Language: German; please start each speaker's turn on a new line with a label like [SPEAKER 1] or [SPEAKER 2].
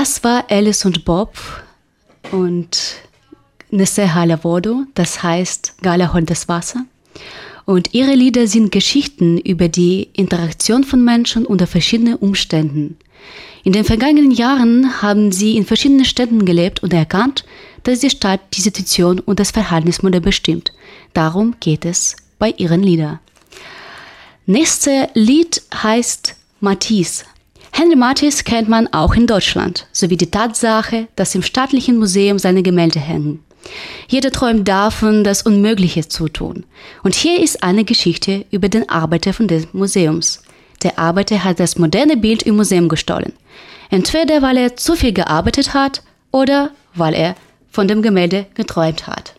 [SPEAKER 1] Das war Alice und Bob und Nesseha Lavodo, das heißt Gala holt das Wasser. Und ihre Lieder sind Geschichten über die Interaktion von Menschen unter verschiedenen Umständen. In den vergangenen Jahren haben sie in verschiedenen Städten gelebt und erkannt, dass die Stadt die Situation und das Verhaltensmodell bestimmt. Darum geht es bei ihren Liedern. Nächstes Lied heißt Matisse. Henri Matisse kennt man auch in Deutschland, sowie die Tatsache, dass im Staatlichen Museum seine Gemälde hängen. Jeder träumt davon, das Unmögliche zu tun. Und hier ist eine Geschichte über den Arbeiter von des Museums. Der Arbeiter hat das moderne Bild im Museum gestohlen. Entweder weil er zu viel gearbeitet hat oder weil er von dem Gemälde geträumt hat.